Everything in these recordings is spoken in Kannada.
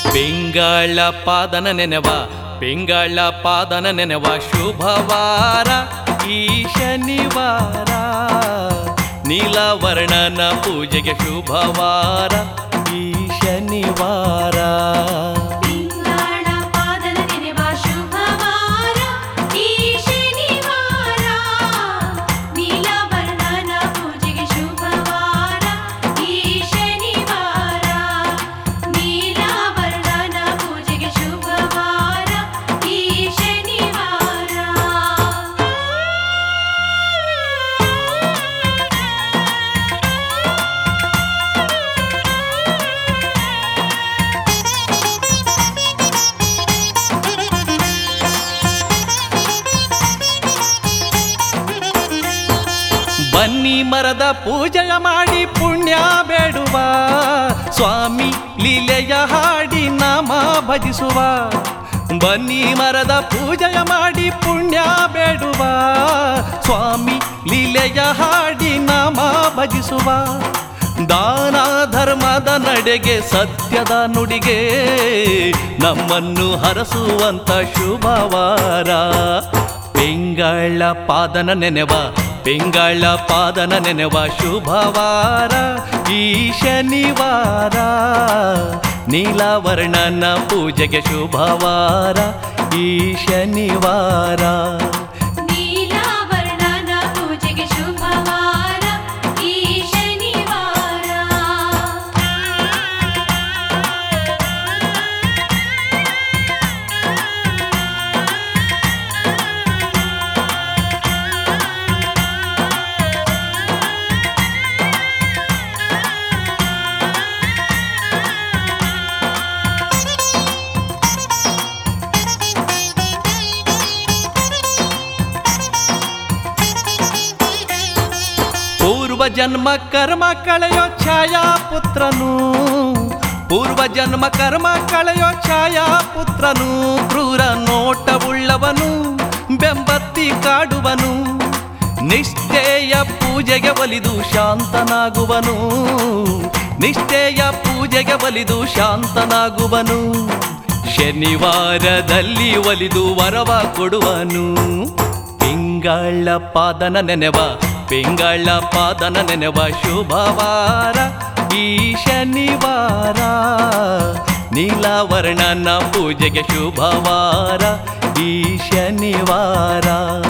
ಪಿಂಗಳ ಪಾದನ ನೆನೆವ ಪಿಂಗಳ ಪಾದನ ನೆನೆವ ಶುಭವಾರ ಈ ಶನಿವಾರ ನೀಲವರ್ಣನ ಪೂಜೆಗೆ ಶುಭವಾರ ಈ ಶನಿವಾರ ಬನ್ನಿ ಮರದ ಪೂಜೆಯ ಮಾಡಿ ಪುಣ್ಯ ಬೇಡುವ ಸ್ವಾಮಿ ಲೀಲೆಯ ಹಾಡಿ ನಾಮ ಭಜಿಸುವ ಬನ್ನಿ ಮರದ ಪೂಜೆಯ ಮಾಡಿ ಪುಣ್ಯ ಬೇಡುವ ಸ್ವಾಮಿ ಲೀಲೆಯ ಹಾಡಿ ನಾಮ ಭಜಿಸುವ ದಾನ ಧರ್ಮದ ನಡೆಗೆ ಸತ್ಯದ ನುಡಿಗೆ ನಮ್ಮನ್ನು ಹರಸುವಂತ ಶುಭವಾರ ಪಿಂಗಳ ಪಾದನ ನೆನೆವ ಪಿಂಗಳ ಪಾದನ ನೆನೆವ ಶುಭವಾರ ಈ ಶನಿವಾರ ನೀಲವರ್ಣನ ಪೂಜೆಗೆ ಶುಭವಾರ ಈ ಶನಿವಾರ ಪೂರ್ವ ಜನ್ಮ ಕರ್ಮ ಕಳೆಯೋ ಛಾಯಾ ಪುತ್ರನು ಪೂರ್ವ ಜನ್ಮ ಕರ್ಮ ಕಳೆಯೋ ಛಾಯಾ ಪುತ್ರನು ಕ್ರೂರ ನೋಟವುಳ್ಳವನು ಬೆಂಬತ್ತಿ ಕಾಡುವನು ನಿಷ್ಠೆಯ ಪೂಜೆಗೆ ಒಲಿದು ಶಾಂತನಾಗುವನು ನಿಷ್ಠೆಯ ಪೂಜೆಗೆ ಒಲಿದು ಶಾಂತನಾಗುವನು ಶನಿವಾರದಲ್ಲಿ ಒಲಿದು ವರವ ಕೊಡುವನು ಪಿಂಗಳ ಪಾದನ ನೆನೆವ ಪಿಂಗಳ ಪಾದನ ನೆನೆವ ಶುಭವಾರ ಈ ಶನಿವಾರ ನೀಲವರ್ಣನ ಪೂಜೆಗೆ ಶುಭವಾರ ಈ ಶನಿವಾರ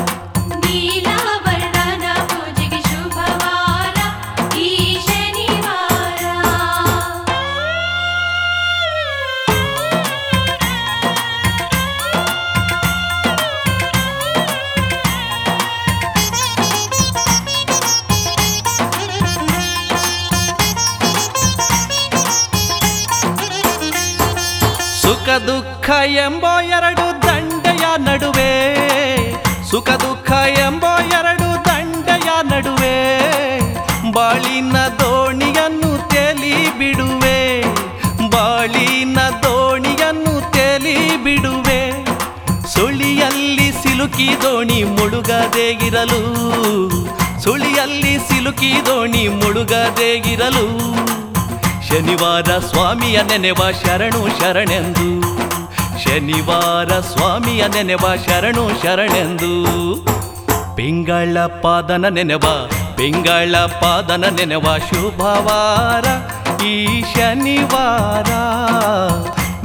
ಸುಖ ದುಃಖ ಎಂಬೋ ಎರಡು ದಂಡೆಯ ನಡುವೆ ಸುಖ ದುಃಖ ಎಂಬೋ ಎರಡು ದಂಡೆಯ ನಡುವೆ ಬಾಳಿನ ದೋಣಿಯನ್ನು ತೇಲಿ ಬಿಡುವೆ ಬಾಳಿನ ದೋಣಿಯನ್ನು ತೇಲಿ ಬಿಡುವೆ ಸುಳಿಯಲ್ಲಿ ಸಿಲುಕಿ ದೋಣಿ ಮುಳುಗದೇ ಇರಲು ಸುಳಿಯಲ್ಲಿ ಸಿಲುಕಿ ದೋಣಿ ಮುಳುಗದೇ ಇರಲು ಶನಿವಾರ ಸ್ವಾಮಿಯ ನೆನೆವ ಶರಣು ಶರಣೆಂದು ಶನಿವಾರ ಸ್ವಾಮಿಯ ನೆನೆವ ಶರಣು ಶರಣೆಂದು ಪಿಂಗಳ ಪಾದನ ನೆನೆವ ಪಿಂಗಳ ಪಾದನ ನೆನೆವ ಶುಭವಾರ ಈ ಶನಿವಾರ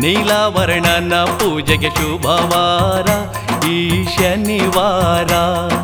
ನೀಲವರ್ಣನ ಪೂಜೆಗೆ ಶುಭವಾರ ಈ ಶನಿವಾರ